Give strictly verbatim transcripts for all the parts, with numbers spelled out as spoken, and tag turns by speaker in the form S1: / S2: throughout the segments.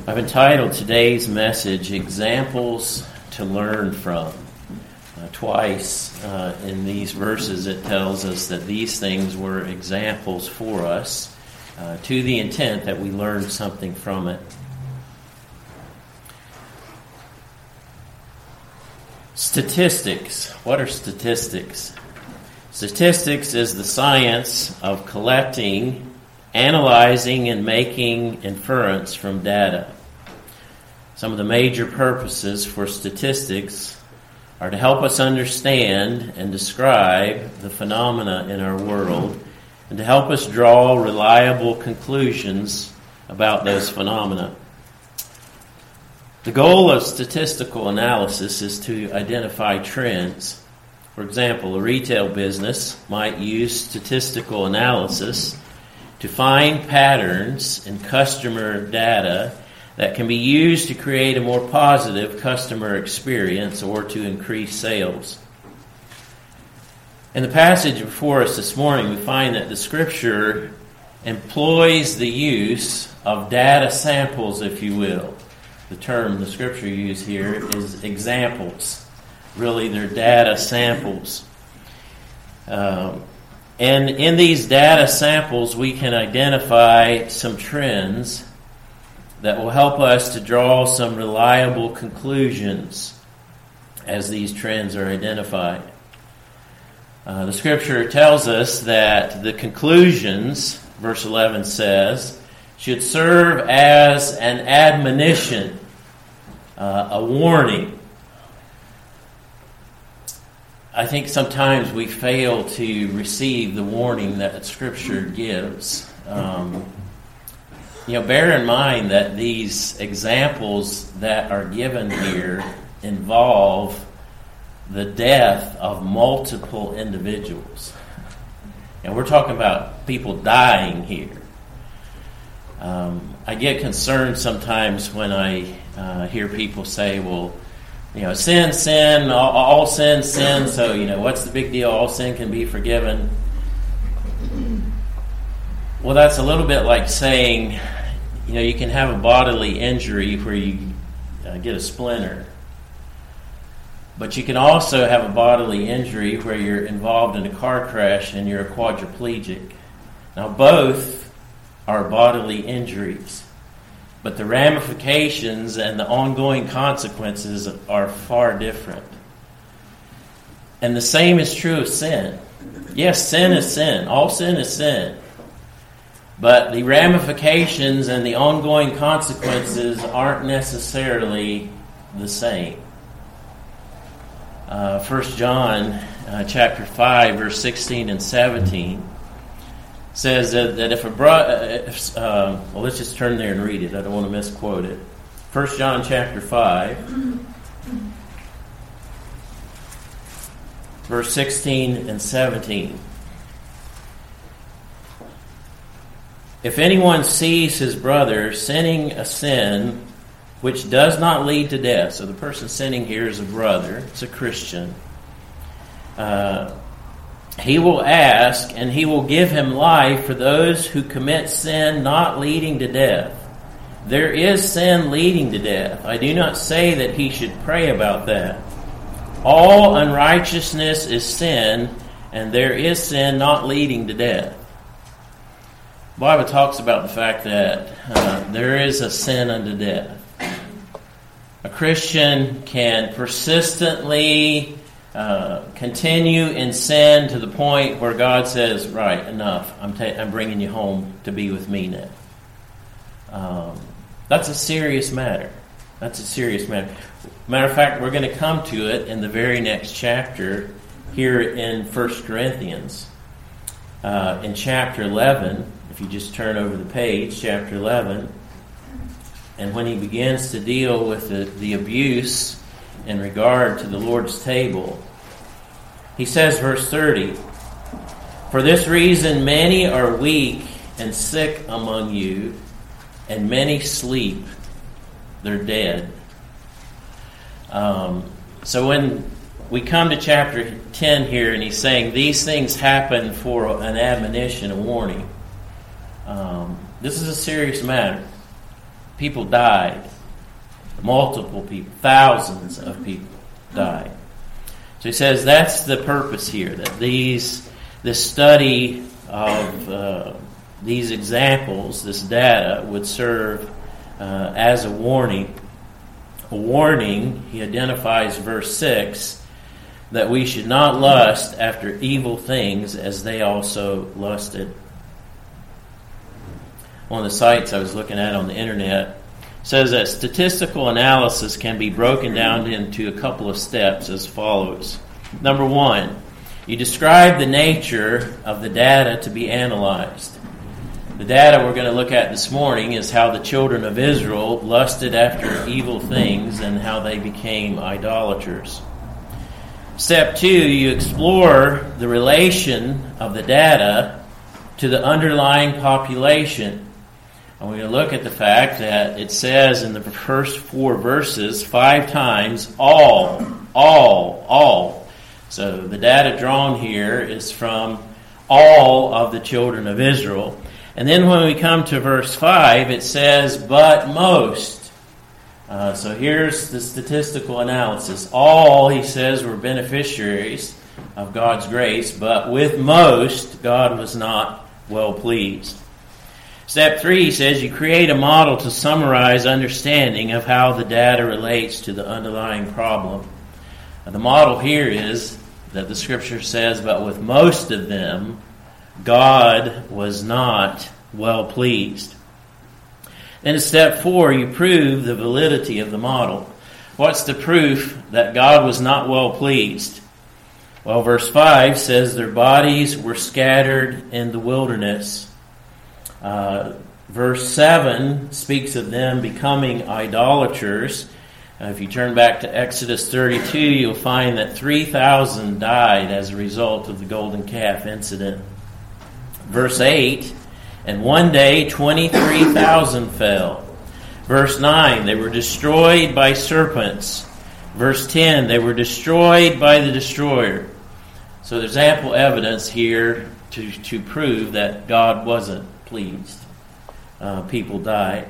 S1: I've entitled today's message, Examples to Learn From. Uh, twice uh, in these verses it tells us that these things were examples for us uh, to the intent that we learn something from it. Statistics. What are statistics? Statistics is the science of collecting, analyzing, and making inference from data. Some of the major purposes for statistics are to help us understand and describe the phenomena in our world and to help us draw reliable conclusions about those phenomena. The goal of statistical analysis is to identify trends. For example, a retail business might use statistical analysis to find patterns in customer data that can be used to create a more positive customer experience or to increase sales. In the passage before us this morning, we find that the Scripture employs the use of data samples, if you will. The term the Scripture uses here is examples. Really, they're data samples. Um, and in these data samples, we can identify some trends that will help us to draw some reliable conclusions as these trends are identified. Uh, the Scripture tells us that the conclusions, verse eleven says, should serve as an admonition, uh, a warning. I think sometimes we fail to receive the warning that Scripture gives. Um, you know, bear in mind that these examples that are given here involve the death of multiple individuals. And we're talking about people dying here. Um, I get concerned sometimes when I uh, hear people say, well, you know, sin, sin, all, all sin, sin, so, you know, what's the big deal? All sin can be forgiven. Well, that's a little bit like saying, you know, you can have a bodily injury where you uh, get a splinter. But you can also have a bodily injury where you're involved in a car crash and you're a quadriplegic. Now, both are bodily injuries. But the ramifications and the ongoing consequences are far different. And the same is true of sin. Yes, sin is sin. All sin is sin. But the ramifications and the ongoing consequences aren't necessarily the same. Uh, First John uh, chapter five, verse sixteen and seventeen says that, that if a brother, uh, uh, well, let's just turn there and read it. I don't want to misquote it. First John chapter five, verse sixteen and seventeen. If anyone sees his brother sinning a sin which does not lead to death, so the person sinning here is a brother, it's a Christian, uh, he will ask, and he will give him life for those who commit sin not leading to death. There is sin leading to death. I do not say that he should pray about that. All unrighteousness is sin, and there is sin not leading to death. The Bible talks about the fact that uh, there is a sin unto death. A Christian can persistently uh, continue in sin to the point where God says, right, enough. I'm, ta- I'm bringing you home to be with me now. Um, that's a serious matter. That's a serious matter. Matter of fact, we're going to come to it in the very next chapter here in First Corinthians. Uh, in chapter eleven, if you just turn over the page, chapter eleven, and when he begins to deal with the, the abuse in regard to the Lord's table, he says, verse thirty, for this reason many are weak and sick among you, and many sleep. They're dead. Um, so when we come to chapter ten here, and he's saying these things happen for an admonition, a warning. Um, this is a serious matter. People died. Multiple people, thousands of people died. So he says that's the purpose here, that these, this study of uh, these examples, this data, would serve uh, as a warning. A warning, he identifies verse six, that we should not lust after evil things as they also lusted. One of the sites I was looking at on the internet says that statistical analysis can be broken down into a couple of steps as follows. Number one, you describe the nature of the data to be analyzed. The data we're going to look at this morning is how the children of Israel lusted after evil things and how they became idolaters. Step two, you explore the relation of the data to the underlying population. And we're going to look at the fact that it says in the first four verses five times, all, all, all. So the data drawn here is from all of the children of Israel. And then when we come to verse five, it says, but most. Uh, so here's the statistical analysis. All, he says, were beneficiaries of God's grace, but with most, God was not well pleased. Step three, he says, you create a model to summarize understanding of how the data relates to the underlying problem. Now, the model here is that the Scripture says, but with most of them, God was not well pleased. Then in step four, you prove the validity of the model. What's the proof that God was not well pleased? Well, verse five says their bodies were scattered in the wilderness. Uh, verse seven speaks of them becoming idolaters. Uh, if you turn back to Exodus thirty-two, you'll find that three thousand died as a result of the golden calf incident. Verse eight, and one day twenty-three thousand fell. Verse nine, they were destroyed by serpents. Verse ten, they were destroyed by the destroyer. So there's ample evidence here to, to prove that God wasn't pleased. Uh, people died.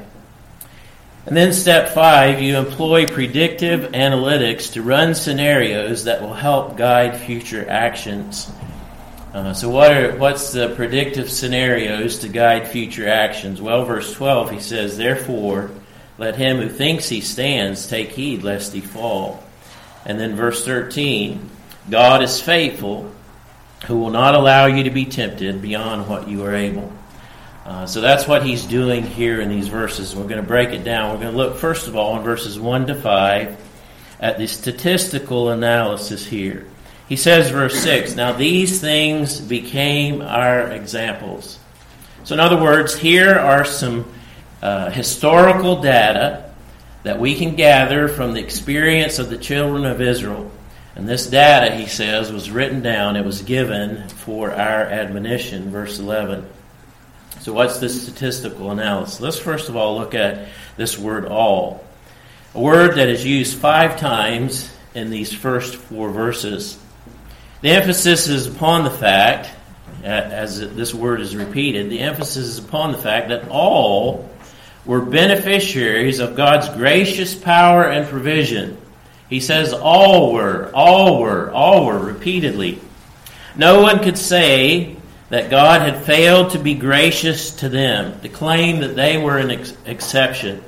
S1: And then step five, you employ predictive analytics to run scenarios that will help guide future actions. Uh, so what are what's the predictive scenarios to guide future actions? Well, verse twelve, he says, therefore, let him who thinks he stands take heed lest he fall. And then verse thirteen, God is faithful, who will not allow you to be tempted beyond what you are able. Uh, so that's what he's doing here in these verses. We're going to break it down. We're going to look, first of all, in verses one to five at the statistical analysis here. He says, verse six, now these things became our examples. So in other words, here are some uh, historical data that we can gather from the experience of the children of Israel. And this data, he says, was written down. It was given for our admonition, verse eleven. So what's this statistical analysis? Let's first of all look at this word all. A word that is used five times in these first four verses. The emphasis is upon the fact, as this word is repeated, the emphasis is upon the fact that all were beneficiaries of God's gracious power and provision. He says all were, all were, all were, repeatedly. No one could say that God had failed to be gracious to them, to claim that they were an ex- exception.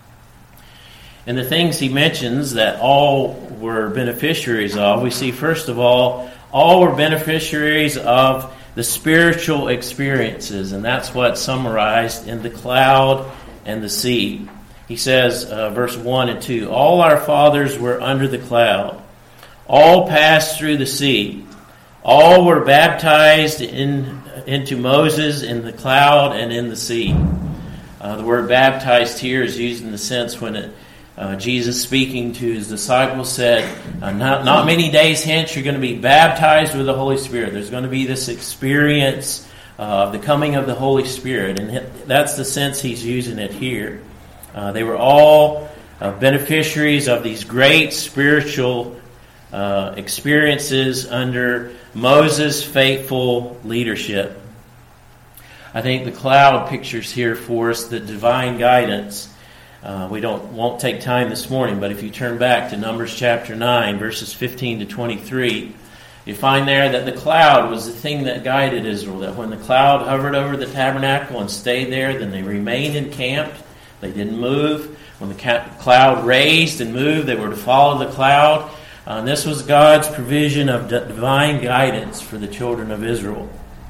S1: And the things he mentions that all were beneficiaries of, we see first of all, all were beneficiaries of the spiritual experiences, and that's what's summarized in the cloud and the sea. He says, uh, verse one and two, all our fathers were under the cloud. All passed through the sea. All were baptized in, into Moses in the cloud and in the sea. Uh, the word baptized here is used in the sense when it, uh, Jesus speaking to his disciples said, uh, not, not many days hence you're going to be baptized with the Holy Spirit. There's going to be this experience uh, of the coming of the Holy Spirit. And that's the sense he's using it here. Uh, they were all uh, beneficiaries of these great spiritual uh, experiences under Moses' faithful leadership. I think the cloud pictures here for us the divine guidance. Uh, we don't won't take time this morning, but if you turn back to Numbers chapter nine, verses fifteen to twenty-three, you find there that the cloud was the thing that guided Israel, that when the cloud hovered over the tabernacle and stayed there, then they remained encamped. They didn't move. When the ca- cloud raised and moved, they were to follow the cloud. Uh, and this was God's provision of d- divine guidance for the children of Israel.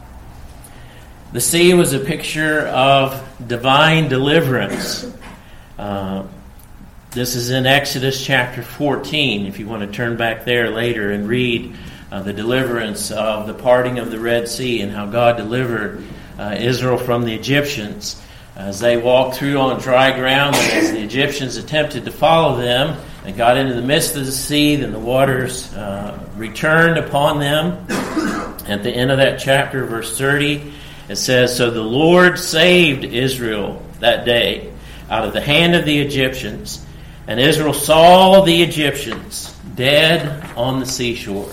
S1: The sea was a picture of divine deliverance. Uh, this is in Exodus chapter fourteen, if you want to turn back there later and read uh, the deliverance of the parting of the Red Sea and how God delivered uh, Israel from the Egyptians. As they walked through on dry ground, and as the Egyptians attempted to follow them and got into the midst of the sea, then the waters uh, returned upon them. At the end of that chapter, verse thirty, it says, "So the Lord saved Israel that day out of the hand of the Egyptians, and Israel saw the Egyptians dead on the seashore."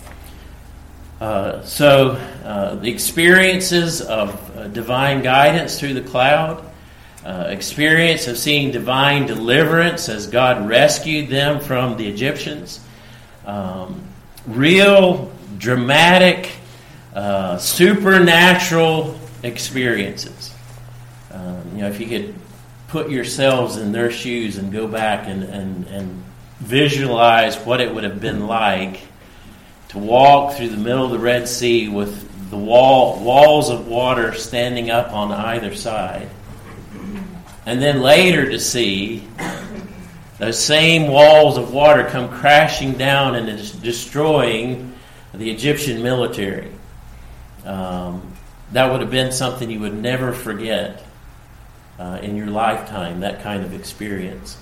S1: Uh, so uh, the experiences of uh, divine guidance through the cloud, uh, experience of seeing divine deliverance as God rescued them from the Egyptians, um, real dramatic, uh, supernatural experiences. Um, you know, if you could put yourselves in their shoes and go back and, and, and visualize what it would have been like to walk through the middle of the Red Sea with the wall walls of water standing up on either side. And then later to see those same walls of water come crashing down and destroying the Egyptian military. Um, that would have been something you would never forget uh, in your lifetime, that kind of experience.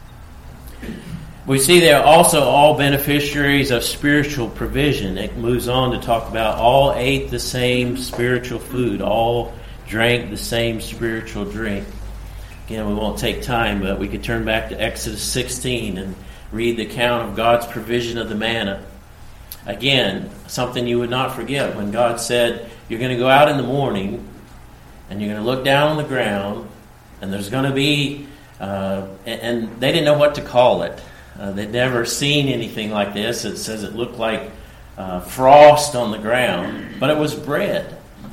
S1: We see they're also all beneficiaries of spiritual provision. It moves on to talk about all ate the same spiritual food, all drank the same spiritual drink. Again, we won't take time, but we could turn back to Exodus sixteen and read the account of God's provision of the manna. Again, something you would not forget when God said, you're going to go out in the morning and you're going to look down on the ground and there's going to be, uh, and, and they didn't know what to call it. Uh, they'd never seen anything like this. It says it looked like uh, frost on the ground, but it was bread.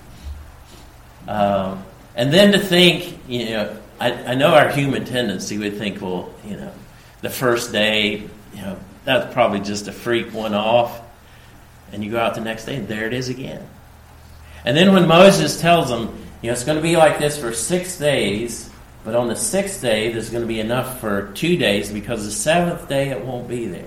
S1: Uh, and then to think, you know, I, I know our human tendency would think, well, you know, the first day, you know, that's probably just a freak one-off. And you go out the next day, and there it is again. And then when Moses tells them, you know, it's going to be like this for six days, but on the sixth day, there's going to be enough for two days, because the seventh day it won't be there.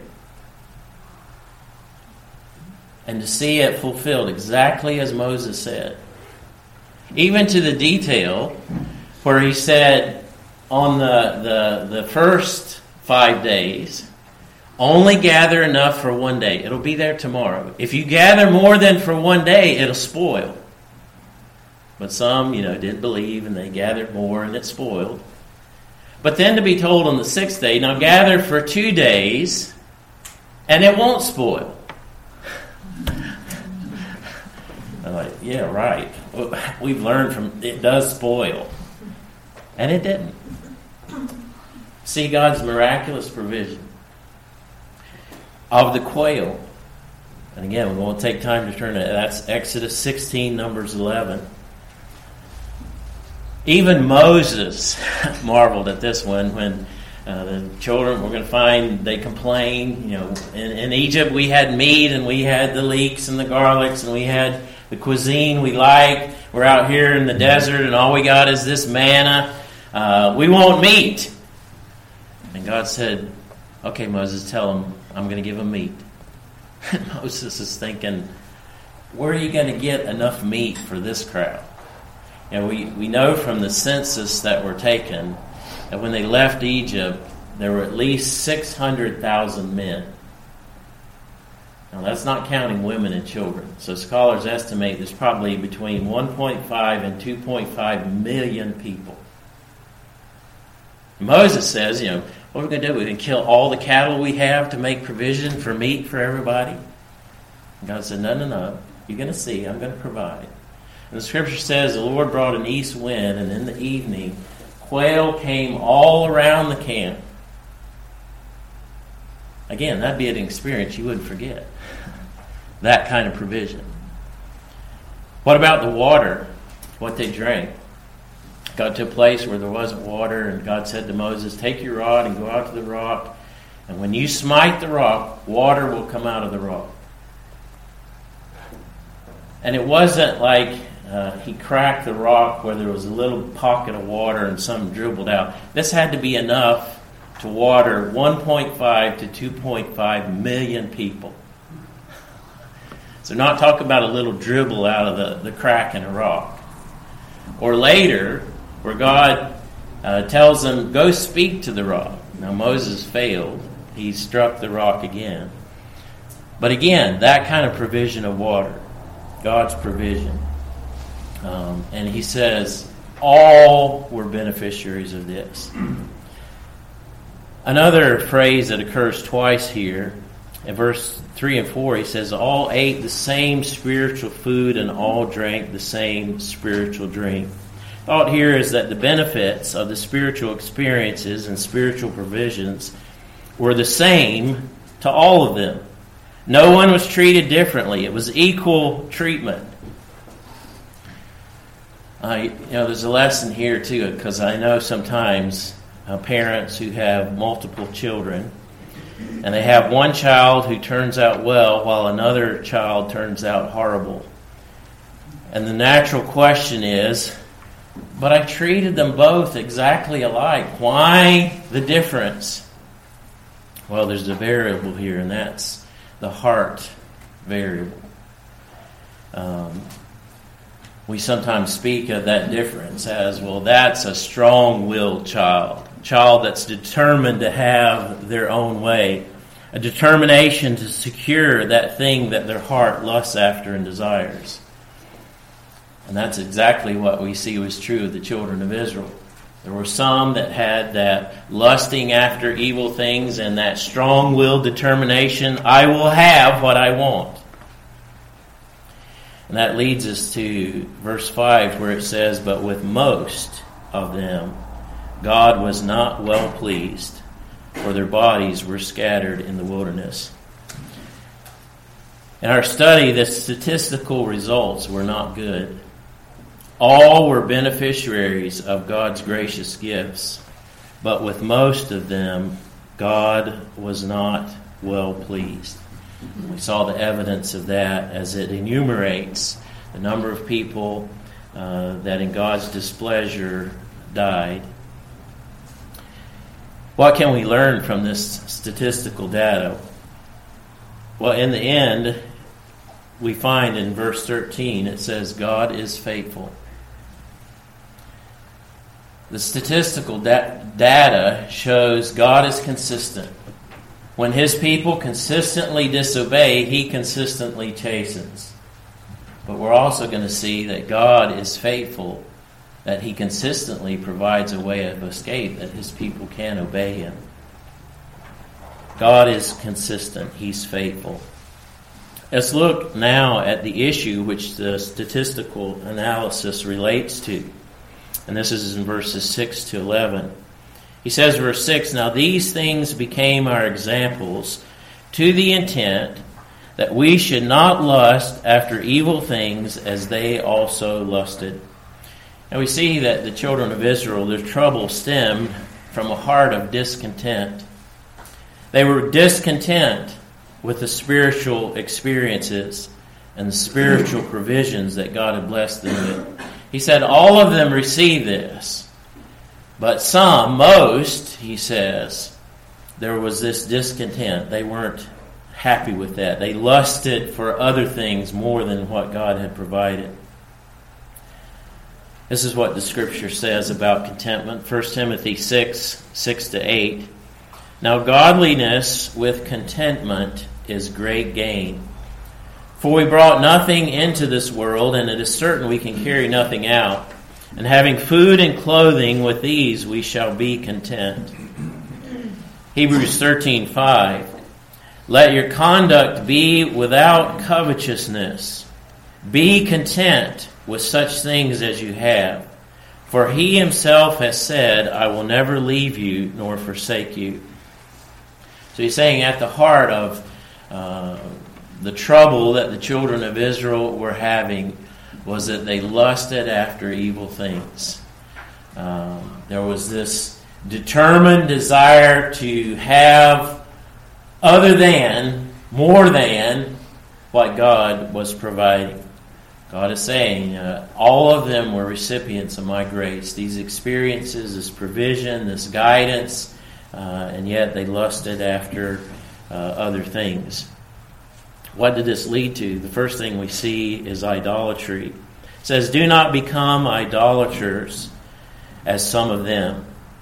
S1: And to see it fulfilled exactly as Moses said. Even to the detail where he said on the, the, the first five days, only gather enough for one day. It'll be there tomorrow. If you gather more than for one day, it'll spoil. But some, you know, didn't believe, and they gathered more, and it spoiled. But then to be told on the sixth day, now gather for two days, and it won't spoil. I'm like, yeah, right. We've learned from, it does spoil. And it didn't. See God's miraculous provision of the quail. And again, we won't take time to turn to that. That's Exodus sixteen, Numbers eleven. Even Moses marveled at this one when uh, the children were going to find, they complained, you know, in, in Egypt we had meat and we had the leeks and the garlics and we had the cuisine we liked. We're out here in the desert and all we got is this manna. Uh, we want meat. And God said, okay, Moses, tell them I'm going to give them meat. And Moses is thinking, where are you going to get enough meat for this crowd? You know, we, we know from the census that were taken that when they left Egypt, there were at least six hundred thousand men. Now, that's not counting women and children. So scholars estimate there's probably between one point five and two point five million people. Moses says, you know, what are we going to do? We're going to kill all the cattle we have to make provision for meat for everybody? And God said, no, no, no. You're going to see. I'm going to provide. And the scripture says the Lord brought an east wind, and in the evening Quail came all around the camp. Again, that'd be an experience you wouldn't forget. That kind of provision. What about the water? What they drank? Got to a place where there wasn't water, and God said to Moses, take your rod and go out to the rock, and when you smite the rock, water will come out of the rock. And it wasn't like uh, he cracked the rock where there was a little pocket of water and some dribbled out. This had to be enough to water one point five to two point five million people. So not talk about a little dribble out of the, the crack in a rock. Or later, where God uh, tells them, go speak to the rock. Now Moses failed. He struck the rock again. But again, that kind of provision of water. God's provision. Um, and he says, all were beneficiaries of this. Another phrase that occurs twice here, in verse three and four, he says, all ate the same spiritual food and all drank the same spiritual drink. Thought here is that the benefits of the spiritual experiences and spiritual provisions were the same to all of them. No one was treated differently. It was equal treatment. Uh, you know, there's a lesson here too, because I know sometimes uh, parents who have multiple children, and they have one child who turns out well while another child turns out horrible. And the natural question is, but I treated them both exactly alike. Why the difference? Well, there's a variable here, and that's the heart variable. Um, we sometimes speak of that difference as, well, that's a strong-willed child. Child that's determined to have their own way. A determination to secure that thing that their heart lusts after and desires. And that's exactly what we see was true of the children of Israel. There were some that had that lusting after evil things and that strong-willed determination, I will have what I want. And that leads us to verse five where it says, but with most of them God was not well pleased, for their bodies were scattered in the wilderness. In our study, the statistical results were not good. All were beneficiaries of God's gracious gifts, but with most of them, God was not well pleased. We saw the evidence of that as it enumerates the number of people uh, that in God's displeasure died. What can we learn from this statistical data? Well, in the end, we find in verse thirteen, it says, God is faithful. The statistical da- data shows God is consistent. When His people consistently disobey, He consistently chastens. But we're also going to see that God is faithful, that He consistently provides a way of escape, that His people can obey Him. God is consistent. He's faithful. Let's look now at the issue which the statistical analysis relates to. And this is in verses six to eleven. He says, verse six, now these things became our examples to the intent that we should not lust after evil things as they also lusted. And we see that the children of Israel, their trouble stemmed from a heart of discontent. They were discontent with the spiritual experiences and the spiritual provisions that God had blessed them with. He said all of them received this, but some, most, he says, there was this discontent. They weren't happy with that. They lusted for other things more than what God had provided. This is what the Scripture says about contentment. First Timothy six, six to eight. Now godliness with contentment is great gain. For we brought nothing into this world, and it is certain we can carry nothing out. And having food and clothing, with these we shall be content. Hebrews thirteen five. Let your conduct be without covetousness. Be content with such things as you have. For he himself has said, I will never leave you nor forsake you. So he's saying at the heart of uh, the trouble that the children of Israel were having was that they lusted after evil things. Um, there was this determined desire to have other than, more than what God was providing. God is saying, uh, all of them were recipients of my grace. These experiences, this provision, this guidance, uh, and yet they lusted after uh, other things. What did this lead to? The first thing we see is idolatry. It says, do not become idolaters as some of them.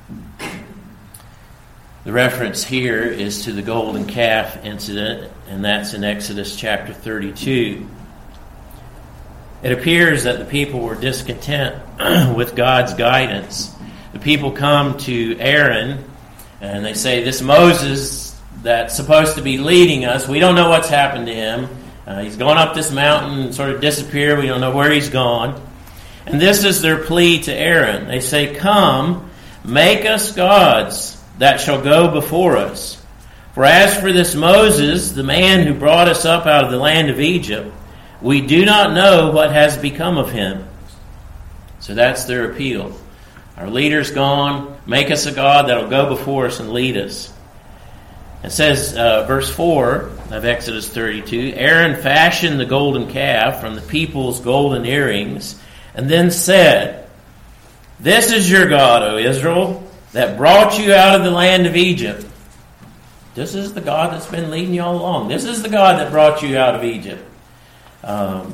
S1: The reference here is to the golden calf incident, and that's in Exodus chapter thirty-two. It appears that the people were discontent with God's guidance. The people come to Aaron and they say, this Moses that's supposed to be leading us, we don't know what's happened to him. Uh, he's gone up this mountain and sort of disappeared. We don't know where he's gone. And this is their plea to Aaron. They say, come, make us gods that shall go before us. For as for this Moses, the man who brought us up out of the land of Egypt, we do not know what has become of him. So that's their appeal. Our leader's gone. Make us a God that will go before us and lead us. It says, uh, verse four of Exodus thirty-two, Aaron fashioned the golden calf from the people's golden earrings, and then said, this is your God, O Israel, that brought you out of the land of Egypt. This is the God that's been leading you all along. This is the God that brought you out of Egypt. Um,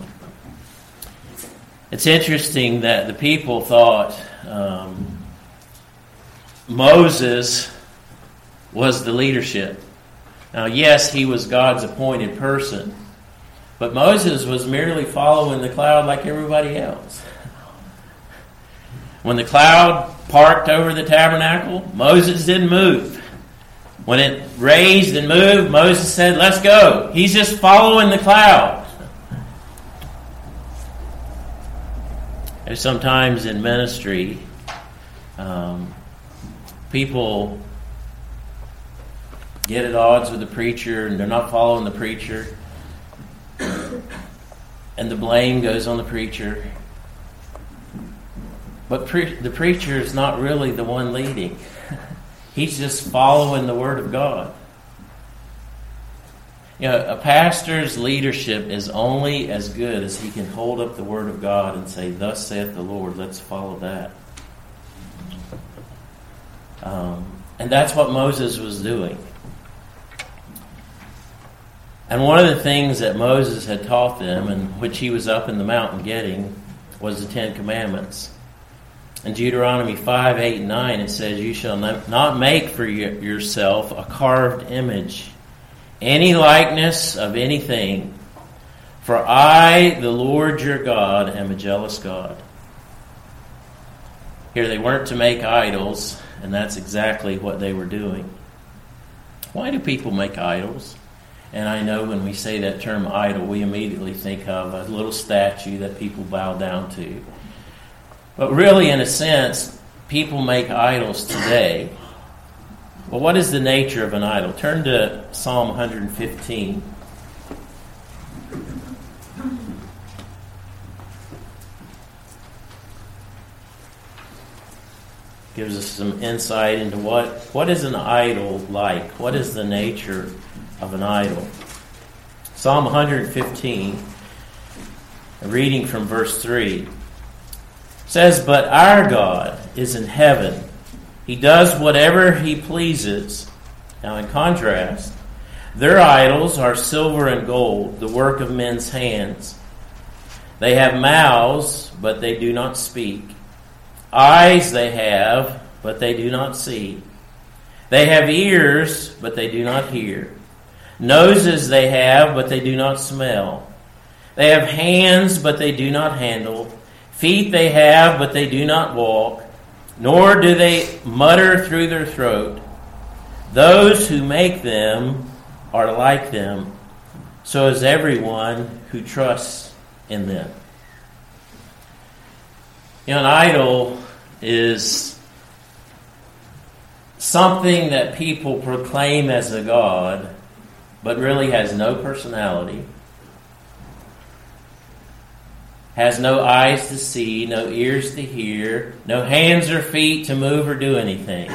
S1: it's interesting that the people thought um, Moses was the leadership. Now, yes, he was God's appointed person, but Moses was merely following the cloud like everybody else. When the cloud parked over the tabernacle, Moses didn't move. When it raised and moved, Moses said, let's go. He's just following the cloud. And sometimes in ministry, um, people get at odds with the preacher and they're not following the preacher. And the blame goes on the preacher. But pre- the preacher is not really the one leading. He's just following the Word of God. You know, a pastor's leadership is only as good as he can hold up the Word of God and say, thus saith the Lord, let's follow that. Um, and that's what Moses was doing. And one of the things that Moses had taught them, and which he was up in the mountain getting, was the Ten Commandments. In Deuteronomy five, eight, and nine, it says, you shall not make for yourself a carved image, any likeness of anything, for I, the Lord your God, am a jealous God. Here they weren't to make idols, and that's exactly what they were doing. Why do people make idols? And I know when we say that term idol, we immediately think of a little statue that people bow down to. But really, in a sense, people make idols today. Well, what is the nature of an idol? Turn to Psalm one fifteen. Gives us some insight into what, what is an idol like? What is the nature of an idol? Psalm one fifteen, reading from verse three. Says, but our God is in heaven. He does whatever he pleases. Now, in contrast, their idols are silver and gold, the work of men's hands. They have mouths, but they do not speak. Eyes they have, but they do not see. They have ears, but they do not hear. Noses they have, but they do not smell. They have hands, but they do not handle. Feet they have, but they do not walk, nor do they mutter through their throat. Those who make them are like them, so is everyone who trusts in them. You know, an idol is something that people proclaim as a god, but really has no personality, has no eyes to see, no ears to hear, no hands or feet to move or do anything.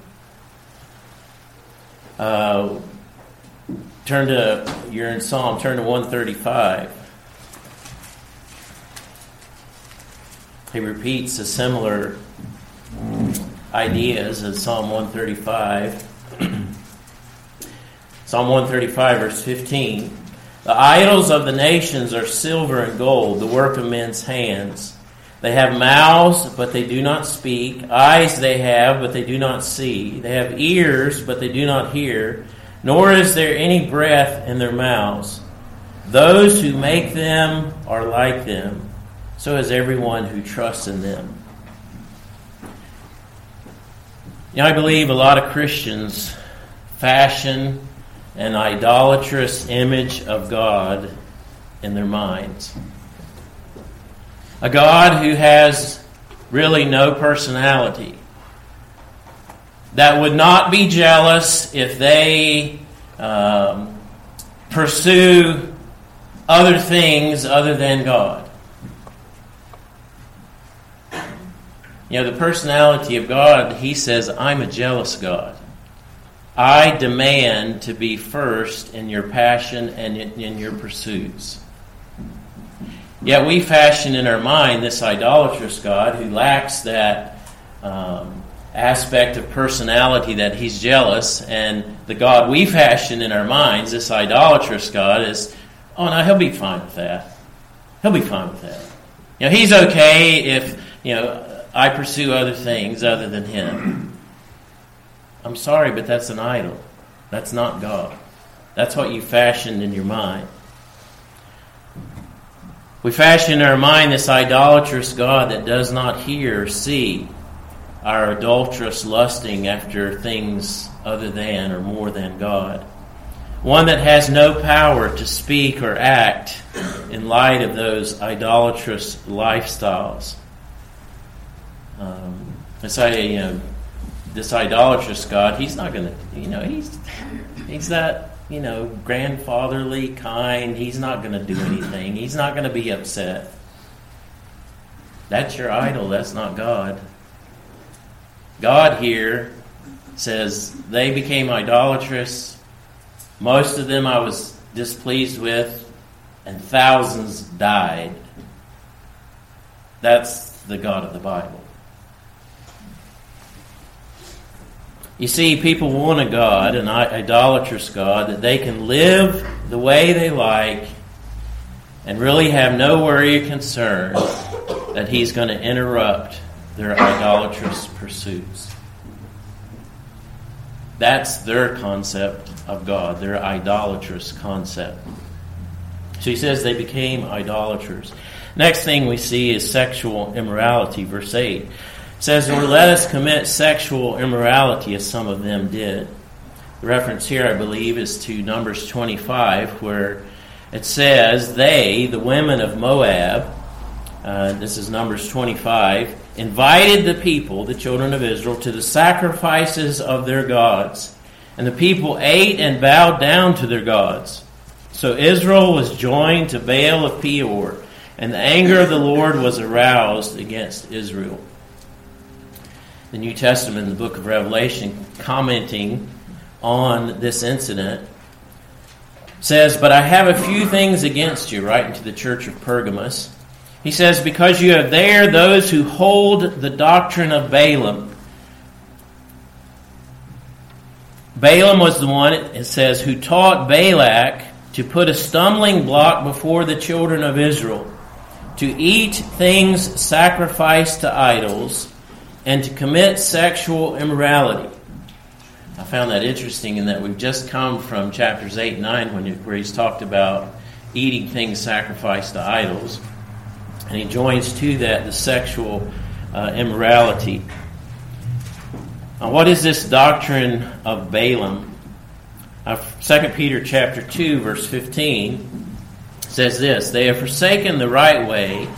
S1: Uh, turn to, you're in Psalm, turn to one thirty-five. He repeats a similar ideas in Psalm one thirty-five. Psalm one thirty-five, verse fifteen. The idols of the nations are silver and gold, the work of men's hands. They have mouths, but they do not speak. Eyes they have, but they do not see. They have ears, but they do not hear. Nor is there any breath in their mouths. Those who make them are like them. So is everyone who trusts in them. You know, I believe a lot of Christians fashion an idolatrous image of God in their minds. A God who has really no personality. That would not be jealous if they um, pursue other things other than God. You know, the personality of God, He says, I'm a jealous God. I demand to be first in your passion and in, in your pursuits. Yet we fashion in our mind this idolatrous God who lacks that um, aspect of personality that He's jealous, and the God we fashion in our minds, this idolatrous God, is, oh no, He'll be fine with that. He'll be fine with that. You know, He's okay if, you know, I pursue other things other than Him. I'm sorry, but that's an idol. That's not God. That's what you fashioned in your mind. We fashion in our mind this idolatrous God that does not hear or see our adulterous lusting after things other than or more than God. One that has no power to speak or act in light of those idolatrous lifestyles. Um, it's like, you know, this idolatrous God, He's not going to, you know, He's He's that, you know, grandfatherly kind. He's not going to do anything. He's not going to be upset. That's your idol. That's not God. God here says they became idolatrous. Most of them I was displeased with, and thousands died. That's the God of the Bible. You see, people want a God, an idolatrous God, that they can live the way they like and really have no worry or concern that He's going to interrupt their idolatrous pursuits. That's their concept of God, their idolatrous concept. So He says they became idolaters. Next thing we see is sexual immorality, verse eight. It says, or let us commit sexual immorality as some of them did. The reference here, I believe, is to Numbers twenty-five, where it says, they, the women of Moab, uh, this is Numbers twenty-five, invited the people, the children of Israel, to the sacrifices of their gods. And the people ate and bowed down to their gods. So Israel was joined to Baal of Peor, and the anger of the Lord was aroused against Israel. The New Testament, in the book of Revelation, commenting on this incident, says, but I have a few things against you, writing to the church of Pergamos. He says, because you have there those who hold the doctrine of Balaam. Balaam was the one, it says, who taught Balak to put a stumbling block before the children of Israel, to eat things sacrificed to idols, and to commit sexual immorality. I found that interesting in that we've just come from chapters eight and nine when, where he's talked about eating things sacrificed to idols. And he joins to that the sexual uh, immorality. Now, what is this doctrine of Balaam? Uh, Second Peter chapter two, verse fifteen says this, they have forsaken the right way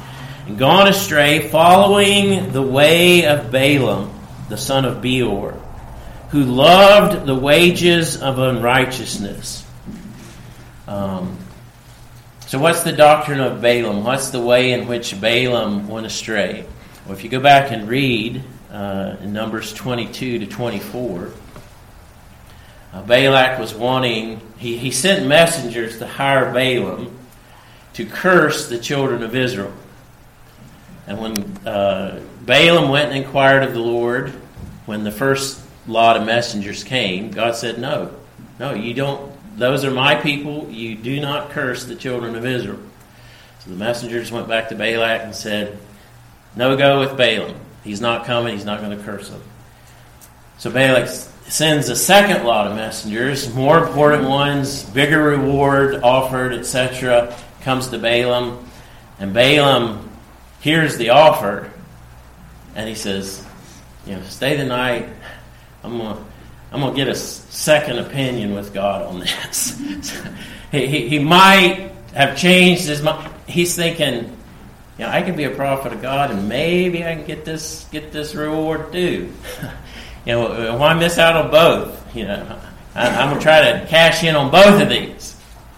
S1: and gone astray, following the way of Balaam, the son of Beor, who loved the wages of unrighteousness. Um, so what's the doctrine of Balaam? What's the way in which Balaam went astray? Well, if you go back and read uh, in Numbers twenty-two to twenty-four, uh, Balak was wanting, he, he sent messengers to hire Balaam to curse the children of Israel. And when uh, Balaam went and inquired of the Lord, when the first lot of messengers came, God said, no, no, you don't, those are my people, you do not curse the children of Israel. So the messengers went back to Balak and said, no go with Balaam. He's not coming, he's not going to curse them. So Balak sends a second lot of messengers, more important ones, bigger reward offered, et cetera, comes to Balaam, and Balaam hears the offer, and he says, you know, stay the night. I'm going to I'm gonna get a second opinion with God on this. he, he, he might have changed his mind. He's thinking, you know, I can be a prophet of God, and maybe I can get this get this reward too. You know, why miss out on both? You know, I, I'm going to try to cash in on both of these.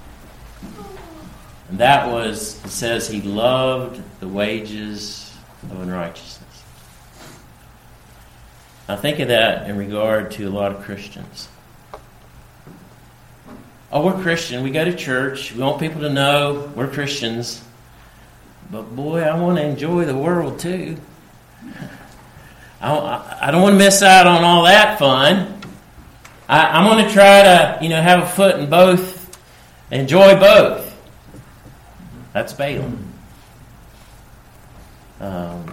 S1: And that was, it says, he loved the wages of unrighteousness. Now think of that in regard to a lot of Christians. Oh, we're Christian. We go to church. We want people to know we're Christians. But boy, I want to enjoy the world too. I, I don't want to miss out on all that fun. I, I'm going to try to, you know, have a foot in both, enjoy both. That's Balaam. Um,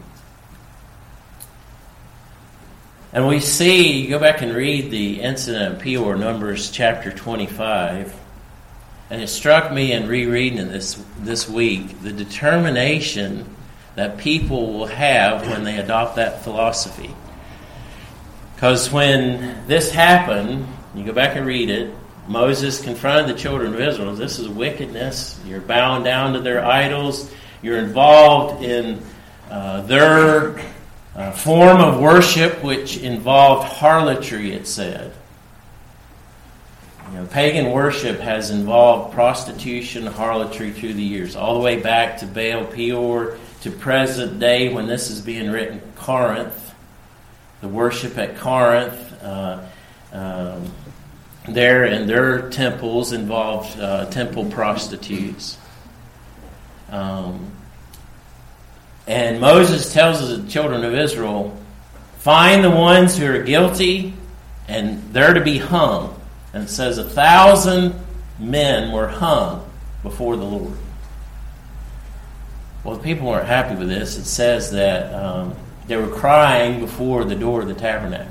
S1: and we see, you go back and read the incident of Peor, Numbers chapter twenty-five, and it struck me in rereading it this, this week, the determination that people will have when they adopt that philosophy. Because when this happened, you go back and read it, Moses confronted the children of Israel. This is wickedness. You're bowing down to their idols. You're involved in uh, their uh, form of worship, which involved harlotry, it said. You know, pagan worship has involved prostitution, harlotry through the years, all the way back to Baal Peor, to present day when this is being written, Corinth, the worship at Corinth, uh, um, there in their temples involved uh, temple prostitutes. Um, and Moses tells the children of Israel, find the ones who are guilty, and they're to be hung. And it says a thousand men were hung before the Lord. Well, the people weren't happy with this. It says that um, they were crying before the door of the tabernacle.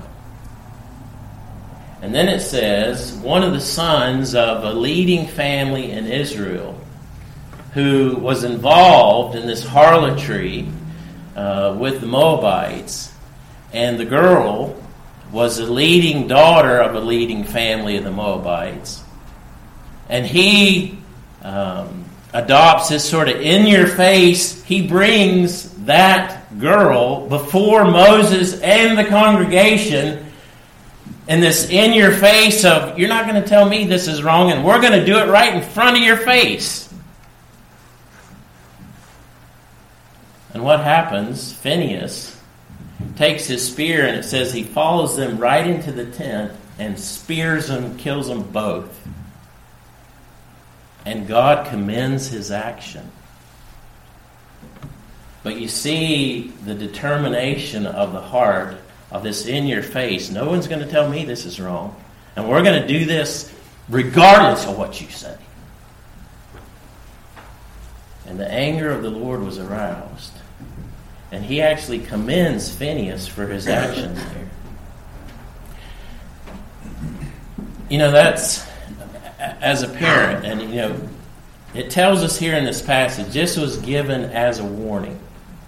S1: And then it says, one of the sons of a leading family in Israel who was involved in this harlotry uh, with the Moabites, and the girl was a leading daughter of a leading family of the Moabites, and he um, adopts his sort of in-your-face, he brings that girl before Moses and the congregation in this in-your-face of, you're not going to tell me this is wrong, and we're going to do it right in front of your face. And what happens? Phinehas takes his spear, and it says he follows them right into the tent and spears them, kills them both. And God commends his action. But you see the determination of the heart of this in your face. No one's going to tell me this is wrong. And we're going to do this regardless of what you say. And the anger of the Lord was aroused. And he actually commends Phinehas for his actions there. You know, that's, as a parent, and you know, it tells us here in this passage, this was given as a warning.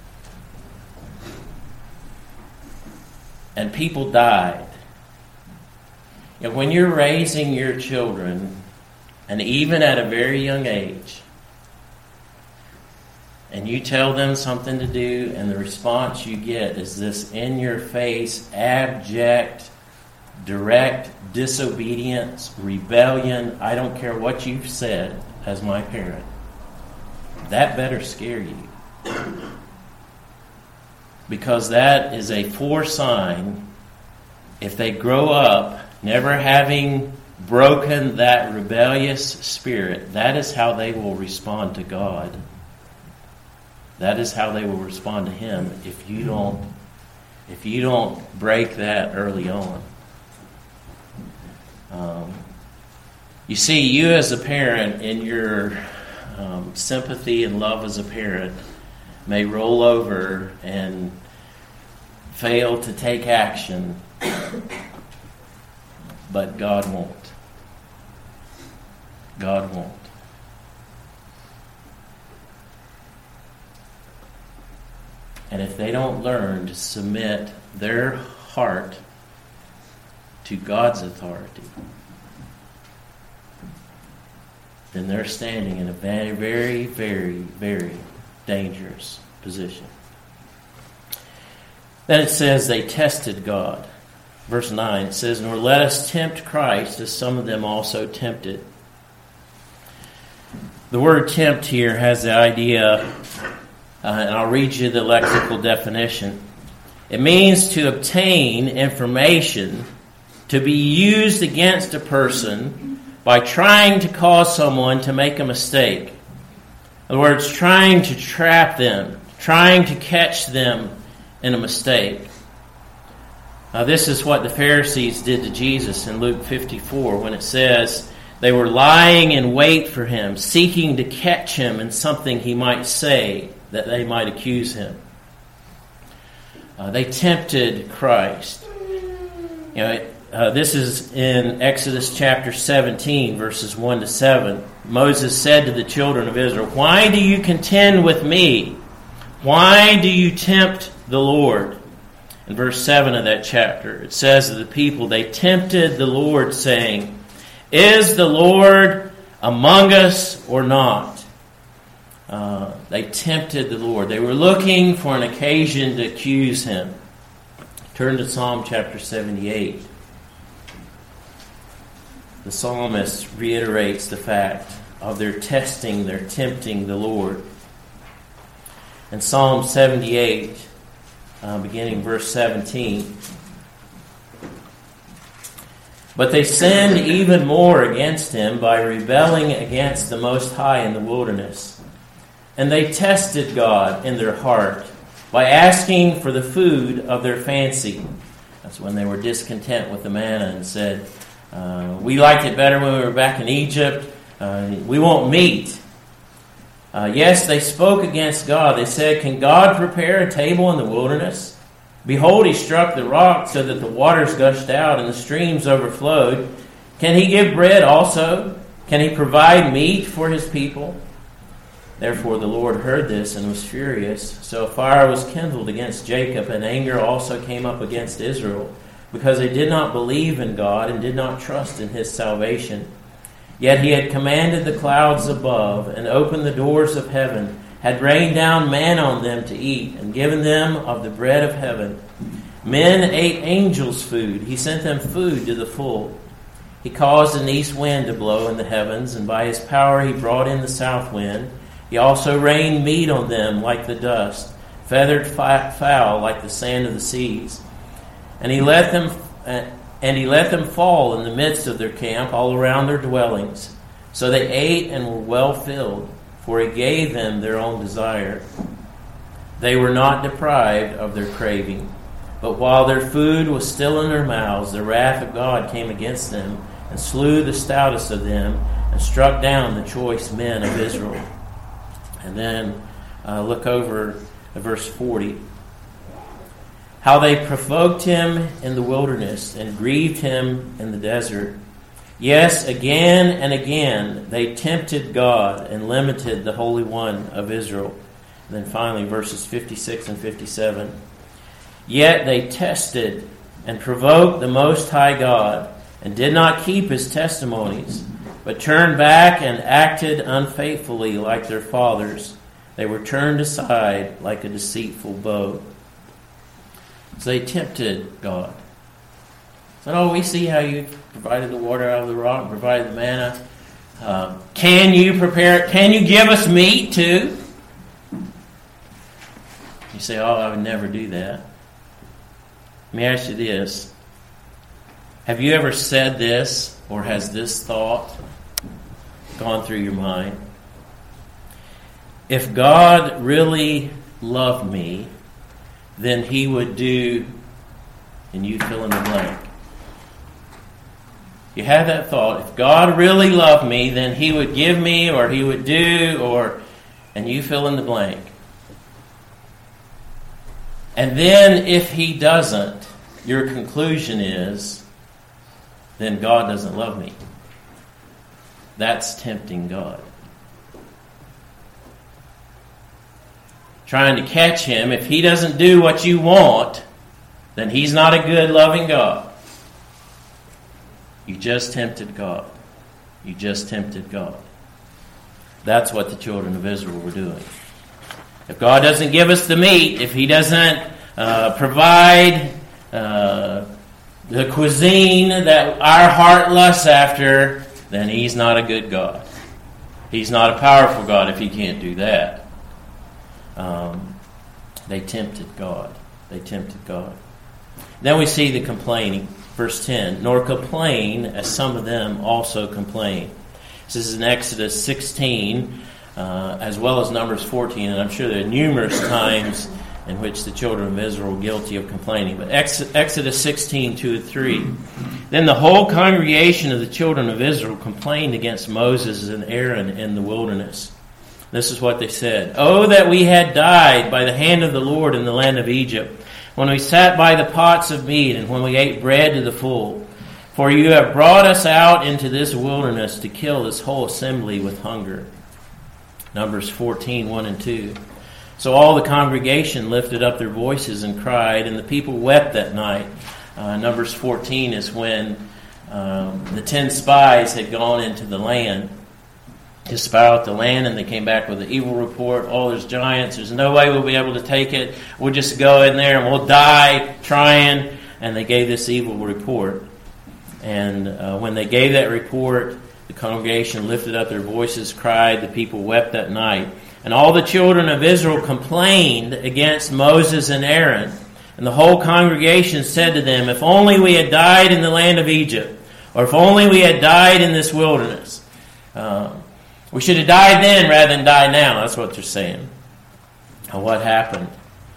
S1: And people died. And when you're raising your children, and even at a very young age, and you tell them something to do, and the response you get is this in-your-face, abject, direct disobedience, rebellion, I don't care what you've said as my parent, that better scare you. Because that is a foresign, if they grow up never having broken that rebellious spirit, that is how they will respond to God. That is how they will respond to Him if you don't if you don't break that early on. Um, you see, you as a parent, in your um, sympathy and love as a parent, may roll over and fail to take action, but God won't. God won't. And if they don't learn to submit their heart to God's authority, then they're standing in a very, very, very, very dangerous position. Then it says they tested God. Verse nine, it says, "Nor let us tempt Christ, as some of them also tempted." The word tempt here has the idea, uh, and I'll read you the lexical definition. It means to obtain information to be used against a person by trying to cause someone to make a mistake. In other words, trying to trap them, trying to catch them in a mistake. Now, this is what the Pharisees did to Jesus in Luke fifty-four, when it says they were lying in wait for him, seeking to catch him in something he might say that they might accuse him. Uh, they tempted Christ. You know, it, uh, this is in Exodus chapter seventeen, verses one to seven. Moses said to the children of Israel, "Why do you contend with me? Why do you tempt the Lord?" In verse seven of that chapter, it says of the people, they tempted the Lord, saying, "Is the Lord among us or not?" Uh, they tempted the Lord. They were looking for an occasion to accuse him. Turn to Psalm chapter seventy-eight. The psalmist reiterates the fact of their testing, their tempting the Lord. In Psalm seventy-eight, uh, beginning verse seventeen, "But they sinned even more against him by rebelling against the Most High in the wilderness. And they tested God in their heart by asking for the food of their fancy." That's when they were discontent with the manna and said, uh, "We liked it better when we were back in Egypt. Uh, we want meat." Uh, yes, they spoke against God. They said, "Can God prepare a table in the wilderness? Behold, he struck the rock so that the waters gushed out and the streams overflowed. Can he give bread also? Can he provide meat for his people?" Therefore the Lord heard this and was furious. So a fire was kindled against Jacob, and anger also came up against Israel, because they did not believe in God and did not trust in his salvation. Yet he had commanded the clouds above and opened the doors of heaven, had rained down manna on them to eat, and given them of the bread of heaven. Men ate angels' food. He sent them food to the full. He caused an east wind to blow in the heavens, and by his power he brought in the south wind. He also rained meat on them like the dust, feathered fowl like the sand of the seas. And he let them and he let them fall in the midst of their camp, all around their dwellings. So they ate and were well filled, for he gave them their own desire. They were not deprived of their craving. But while their food was still in their mouths, the wrath of God came against them, and slew the stoutest of them, and struck down the choice men of Israel. And then uh, look over at verse forty. "How they provoked him in the wilderness and grieved him in the desert. Yes, again and again they tempted God and limited the Holy One of Israel." And then finally verses fifty-six and fifty-seven. "Yet they tested and provoked the Most High God, and did not keep his testimonies, but turned back and acted unfaithfully like their fathers. They were turned aside like a deceitful bow. So they tempted God. Said, oh, we see how you provided the water out of the rock, provided the manna. Uh, can you prepare, can you give us meat too? You say, oh, I would never do that. Let me ask you this. Have you ever said this, or has this thought gone through your mind? If God really loved me, then He would do, and you fill in the blank. You have that thought. If God really loved me, then He would give me, or He would do, or, and you fill in the blank. And then if He doesn't, your conclusion is, then God doesn't love me. That's tempting God. Trying to catch Him. If He doesn't do what you want, then He's not a good, loving God. You just tempted God. You just tempted God. That's what the children of Israel were doing. If God doesn't give us the meat, if He doesn't uh, provide uh, the cuisine that our heart lusts after, then He's not a good God. He's not a powerful God if He can't do that. Um, they tempted God. They tempted God. Then we see the complaining. Verse ten, nor complain as some of them also complain. This is in Exodus sixteen, uh, as well as Numbers fourteen, and I'm sure there are numerous times in which the children of Israel were guilty of complaining. But Ex- Exodus sixteen, two and three. Then the whole congregation of the children of Israel complained against Moses and Aaron in the wilderness. This is what they said. Oh, that we had died by the hand of the Lord in the land of Egypt, when we sat by the pots of meat, and when we ate bread to the full. For you have brought us out into this wilderness to kill this whole assembly with hunger. Numbers fourteen, one and two. So all the congregation lifted up their voices and cried, and the people wept that night. Uh, Numbers fourteen is when um, the ten spies had gone into the land to spy out the land, and they came back with an evil report. Oh, there's giants. There's no way we'll be able to take it. We'll just go in there and we'll die trying. And they gave this evil report. And uh, when they gave that report, the congregation lifted up their voices, cried. The people wept that night. And all the children of Israel complained against Moses and Aaron. And the whole congregation said to them, if only we had died in the land of Egypt, or if only we had died in this wilderness. Uh, We should have died then rather than die now. That's what they're saying. And what happened?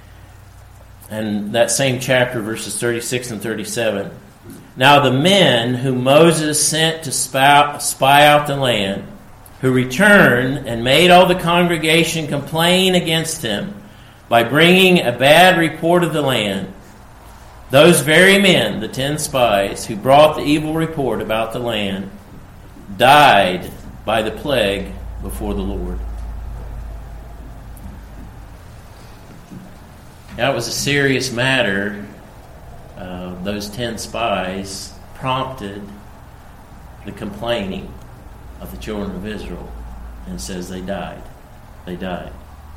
S1: And that same chapter, verses thirty-six and thirty-seven. Now the men whom Moses sent to spy, spy out the land, who returned and made all the congregation complain against him by bringing a bad report of the land, those very men, the ten spies, who brought the evil report about the land, died by the plague before the Lord. That was a serious matter. Uh, those ten spies prompted the complaining of the children of Israel, and it says they died. They died.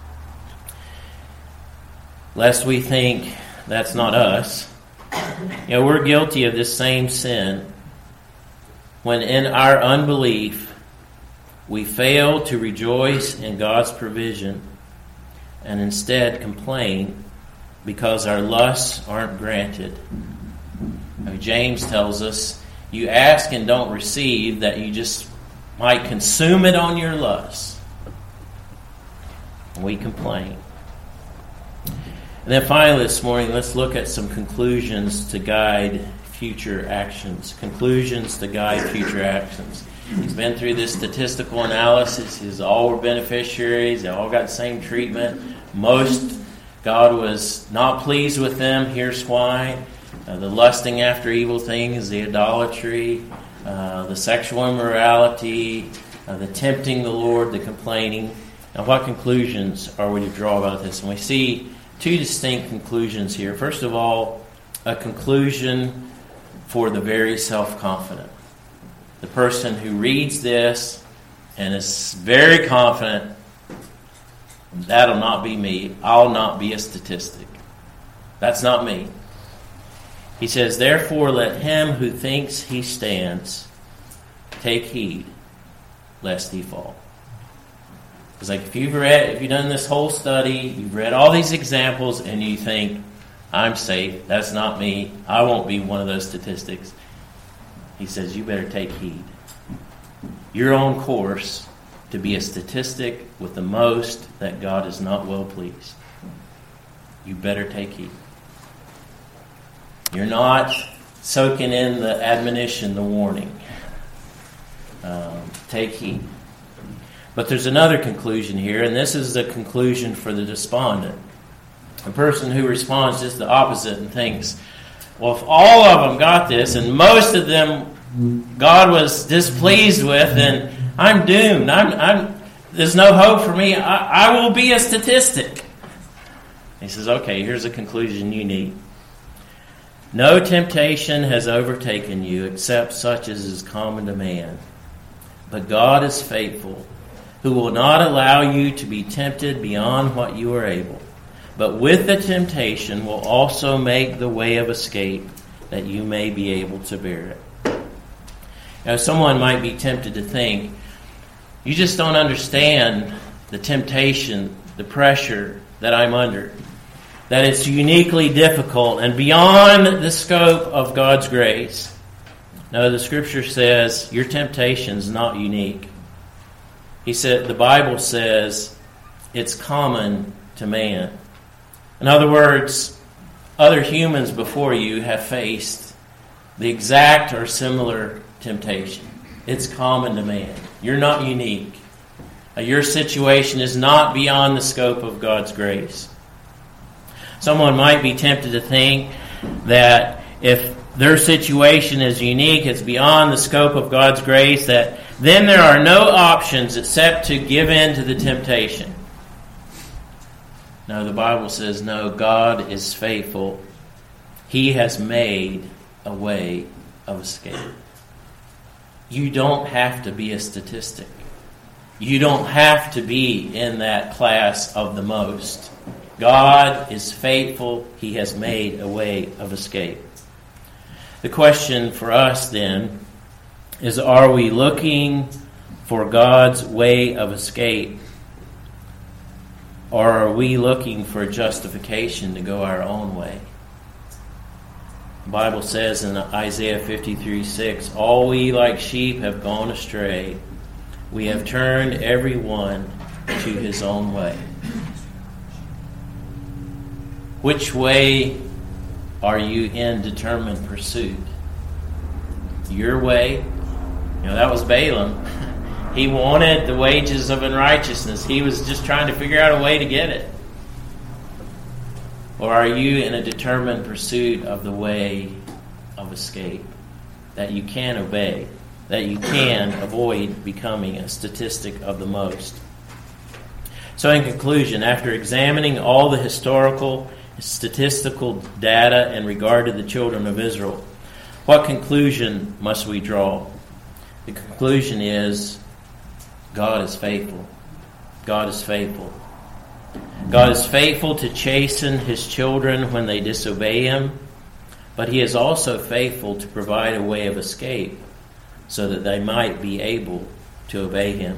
S1: Lest we think that's not us. You know, we're guilty of this same sin when in our unbelief we fail to rejoice in God's provision and instead complain because our lusts aren't granted. Now, James tells us, you ask and don't receive, that you just might consume it on your lusts. And we complain. And then finally this morning, let's look at some conclusions to guide future actions. Conclusions to guide future actions. He's been through this statistical analysis. He's all were beneficiaries. They all got the same treatment. Most, God was not pleased with them. Here's why. Uh, the lusting after evil things, the idolatry, uh, the sexual immorality, uh, the tempting the Lord, the complaining. Now, what conclusions are we to draw about this? And we see two distinct conclusions here. First of all, a conclusion for the very self-confident. The person who reads this and is very confident That'll not be me. I'll not be a statistic. That's not me. He says, therefore let him who thinks he stands take heed lest he fall. It's like if you've read, if you've done this whole study, you've read all these examples, and you think, I'm safe, that's not me, I won't be one of those statistics. He says, you better take heed. You're on course to be a statistic with the most that God is not well pleased. You better take heed. You're not soaking in the admonition, the warning. Um, take heed. But there's another conclusion here, and this is the conclusion for the despondent. A person who responds just the opposite and thinks, well, if all of them got this, and most of them God was displeased with, then I'm doomed. I'm, I'm, there's no hope for me. I, I will be a statistic. He says, okay, here's a conclusion you need. No temptation has overtaken you except such as is common to man. But God is faithful, who will not allow you to be tempted beyond what you are able, but with the temptation will also make the way of escape, that you may be able to bear it. Now, someone might be tempted to think, you just don't understand the temptation, the pressure that I'm under, that it's uniquely difficult and beyond the scope of God's grace. No, the Scripture says your temptation is not unique. He said, the Bible says it's common to man. In other words, other humans before you have faced the exact or similar temptation. It's common to man. You're not unique. Your situation is not beyond the scope of God's grace. Someone might be tempted to think that if their situation is unique, it's beyond the scope of God's grace, that then there are no options except to give in to the temptation. No, the Bible says, no, God is faithful. He has made a way of escape. You don't have to be a statistic. You don't have to be in that class of the most. God is faithful. He has made a way of escape. The question for us then is, are we looking for God's way of escape, or are we looking for justification to go our own way? The Bible says in Isaiah fifty-three six, all we like sheep have gone astray. We have turned every one to his own way. Which way are you in determined pursuit? Your way? You know, that was Balaam. He wanted the wages of unrighteousness. He was just trying to figure out a way to get it. Or are you in a determined pursuit of the way of escape that you can obey, that you can avoid becoming a statistic of the most? So in conclusion, after examining all the historical, statistical data in regard to the children of Israel, what conclusion must we draw? The conclusion is, God is faithful. God is faithful. God is faithful to chasten his children when they disobey him, but he is also faithful to provide a way of escape so that they might be able to obey him.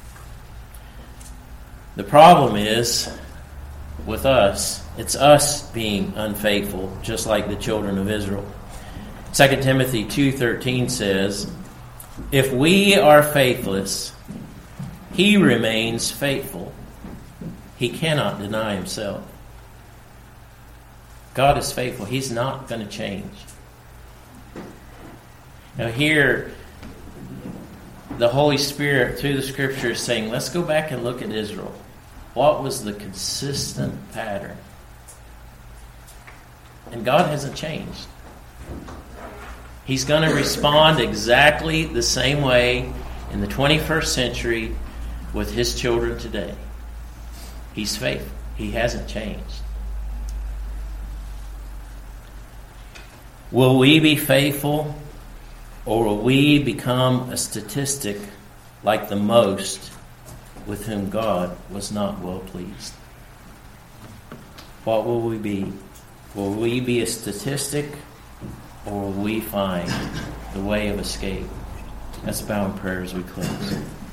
S1: The problem is, with us, it's us being unfaithful, just like the children of Israel. Second Timothy two thirteen says, if we are faithless, he remains faithful. He cannot deny himself. God is faithful. He's not going to change. Now here, the Holy Spirit, through the Scripture, is saying, let's go back and look at Israel. What was the consistent pattern? And God hasn't changed. He's going to respond exactly the same way in the twenty-first century with his children today. He's faithful. He hasn't changed. Will we be faithful, or will we become a statistic like the most with whom God was not well pleased. What will we be? Will we be a statistic, or will we find the way of escape? Let's bow in prayer as we close.